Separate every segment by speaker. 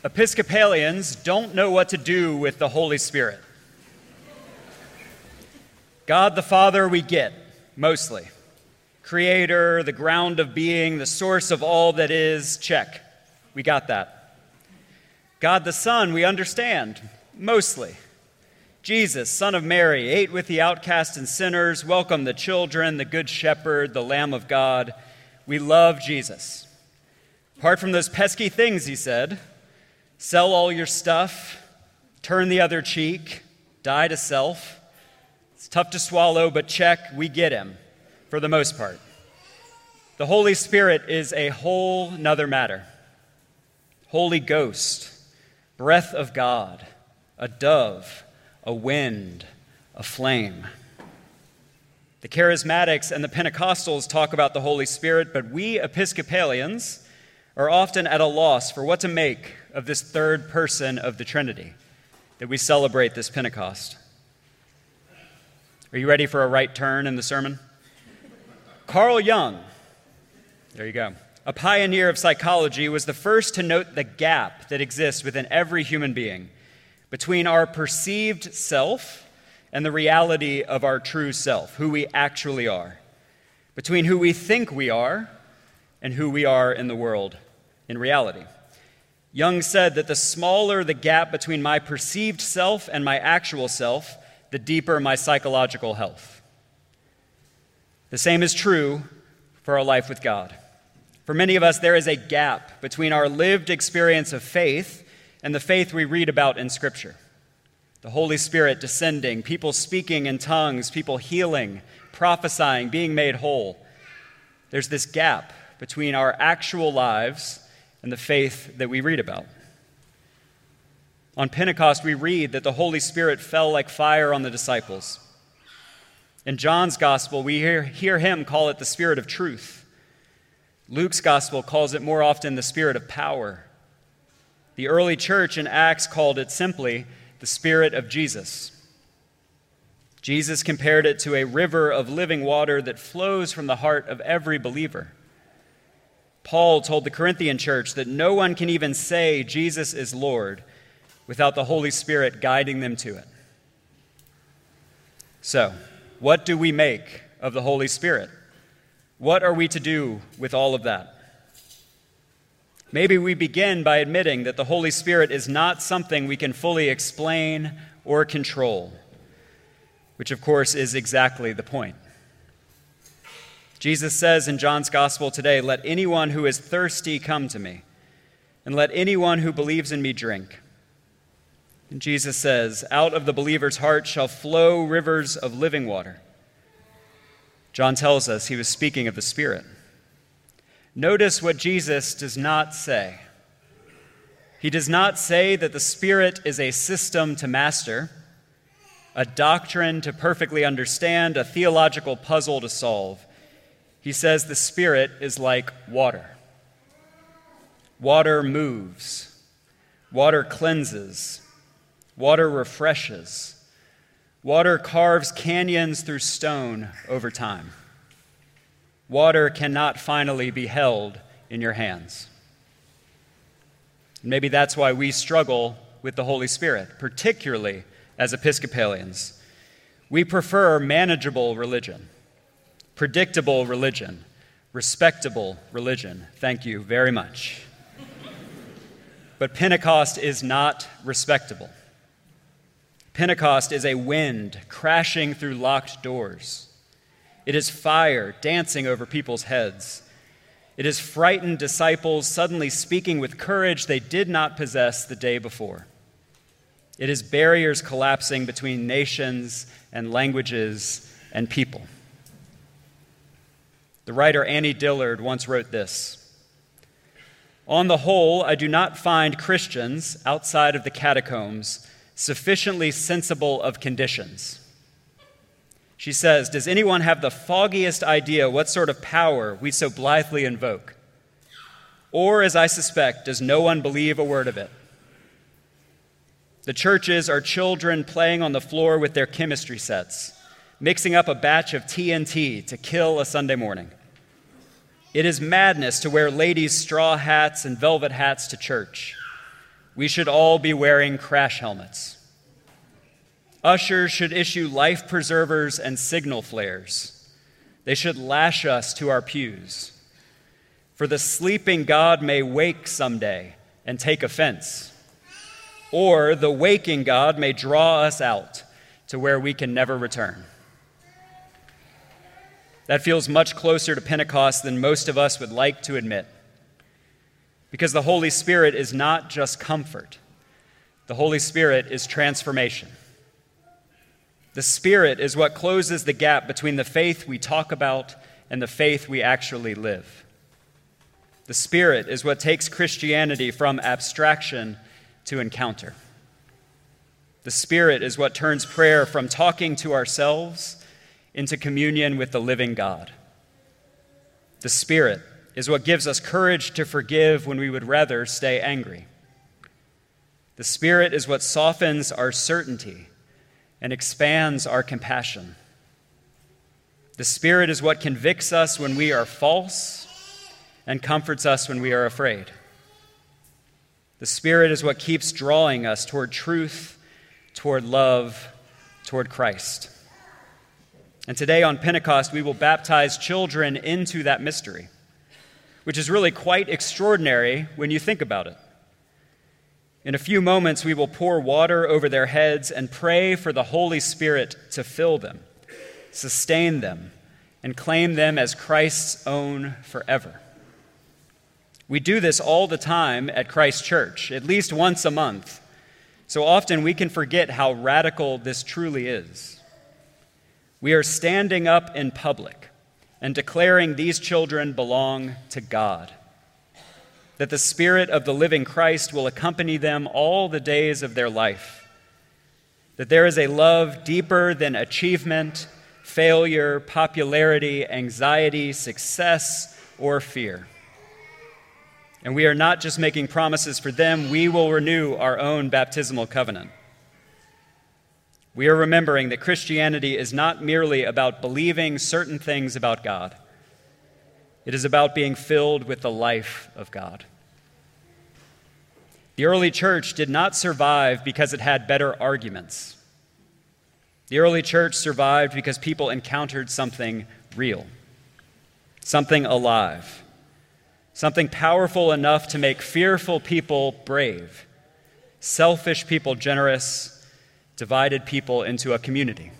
Speaker 1: Episcopalians don't know what to do with the Holy Spirit. God the Father we get, mostly. Creator, the ground of being, the source of all that is, check. We got that. God the Son we understand, mostly. Jesus, Son of Mary, ate with the outcast and sinners, welcomed the children, the Good Shepherd, the Lamb of God. We love Jesus. Apart from those pesky things, he said, sell all your stuff, turn the other cheek, die to self. It's tough to swallow, but check, we get him, for the most part. The Holy Spirit is a whole nother matter. Holy Ghost, breath of God, a dove, a wind, a flame. The Charismatics and the Pentecostals talk about the Holy Spirit, but we Episcopalians are often at a loss for what to make of this third person of the Trinity that we celebrate this Pentecost. Are you ready for a right turn in the sermon? Carl Jung, there you go, a pioneer of psychology, was the first to note the gap that exists within every human being between our perceived self and the reality of our true self, who we actually are, between who we think we are and who we are in the world in reality. Jung said that the smaller the gap between my perceived self and my actual self, the deeper my psychological health. The same is true for our life with God. For many of us, there is a gap between our lived experience of faith and the faith we read about in Scripture. The Holy Spirit descending, people speaking in tongues, people healing, prophesying, being made whole. There's this gap between our actual lives and the faith that we read about. On Pentecost, we read that the Holy Spirit fell like fire on the disciples. In John's Gospel, we hear him call it the Spirit of truth. Luke's Gospel calls it more often the Spirit of power. The early church in Acts called it simply the Spirit of Jesus. Jesus compared it to a river of living water that flows from the heart of every believer. Paul told the Corinthian church that no one can even say Jesus is Lord without the Holy Spirit guiding them to it. So, what do we make of the Holy Spirit? What are we to do with all of that? Maybe we begin by admitting that the Holy Spirit is not something we can fully explain or control, which of course is exactly the point. Jesus says in John's Gospel today, "Let anyone who is thirsty come to me, and let anyone who believes in me drink." And Jesus says, "Out of the believer's heart shall flow rivers of living water." John tells us he was speaking of the Spirit. Notice what Jesus does not say. He does not say that the Spirit is a system to master, a doctrine to perfectly understand, a theological puzzle to solve. He says the Spirit is like water. Water moves. Water cleanses. Water refreshes. Water carves canyons through stone over time. Water cannot finally be held in your hands. Maybe that's why we struggle with the Holy Spirit, particularly as Episcopalians. We prefer manageable religion, predictable religion, respectable religion. Thank you very much. But Pentecost is not respectable. Pentecost is a wind crashing through locked doors. It is fire dancing over people's heads. It is frightened disciples suddenly speaking with courage they did not possess the day before. It is barriers collapsing between nations and languages and people. The writer Annie Dillard once wrote this: "On the whole, I do not find Christians outside of the catacombs sufficiently sensible of conditions." She says, "Does anyone have the foggiest idea what sort of power we so blithely invoke? Or, as I suspect, does no one believe a word of it? The churches are children playing on the floor with their chemistry sets, mixing up a batch of TNT to kill a Sunday morning. It is madness to wear ladies' straw hats and velvet hats to church. we should all be wearing crash helmets. Ushers should issue life preservers and signal flares. They should lash us to our pews. For the sleeping God may wake someday and take offense, or the waking God may draw us out to where we can never return. That feels much closer to Pentecost than most of us would like to admit, because the Holy Spirit is not just comfort. The Holy Spirit is transformation. The Spirit is what closes the gap between the faith we talk about and the faith we actually live. The Spirit is what takes Christianity from abstraction to encounter. The Spirit is what turns prayer from talking to ourselves into communion with the living God. The Spirit is what gives us courage to forgive when we would rather stay angry. The Spirit is what softens our certainty and expands our compassion. The Spirit is what convicts us when we are false and comforts us when we are afraid. The Spirit is what keeps drawing us toward truth, toward love, toward Christ. And today on Pentecost, we will baptize children into that mystery, which is really quite extraordinary when you think about it. In a few moments, we will pour water over their heads and pray for the Holy Spirit to fill them, sustain them, and claim them as Christ's own forever. We do this all the time at Christ Church, at least once a month. So often we can forget how radical this truly is. We are standing up in public and declaring these children belong to God, that the Spirit of the living Christ will accompany them all the days of their life, that there is a love deeper than achievement, failure, popularity, anxiety, success, or fear. And we are not just making promises for them, we will renew our own baptismal covenant. We are remembering that Christianity is not merely about believing certain things about God. It is about being filled with the life of God. The early church did not survive because it had better arguments. The early church survived because people encountered something real, something alive, something powerful enough to make fearful people brave, selfish people generous, divided people into a community.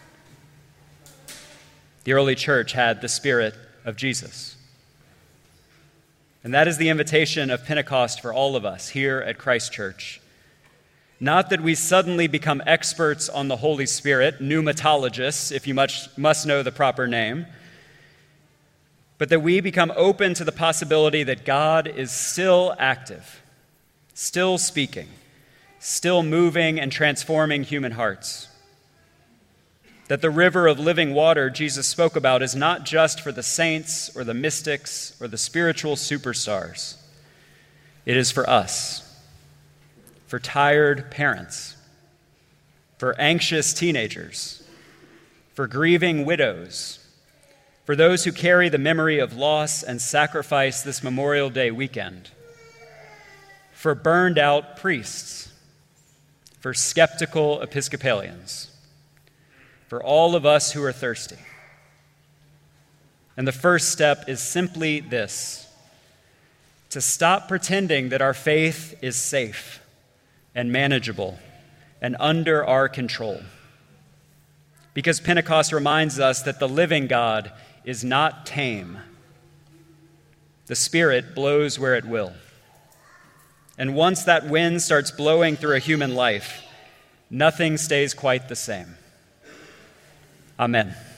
Speaker 1: The early church had the Spirit of Jesus. And that is the invitation of Pentecost for all of us here at Christ Church. Not that we suddenly become experts on the Holy Spirit, pneumatologists, if you must know the proper name, but that we become open to the possibility that God is still active, still speaking, still moving and transforming human hearts. That the river of living water Jesus spoke about is not just for the saints or the mystics or the spiritual superstars. It is for us, for tired parents, for anxious teenagers, for grieving widows, for those who carry the memory of loss and sacrifice this Memorial Day weekend, for burned out priests, for skeptical Episcopalians, for all of us who are thirsty. And the first step is simply this: to stop pretending that our faith is safe and manageable and under our control. Because Pentecost reminds us that the living God is not tame. The Spirit blows where it will. And once that wind starts blowing through a human life, nothing stays quite the same. Amen.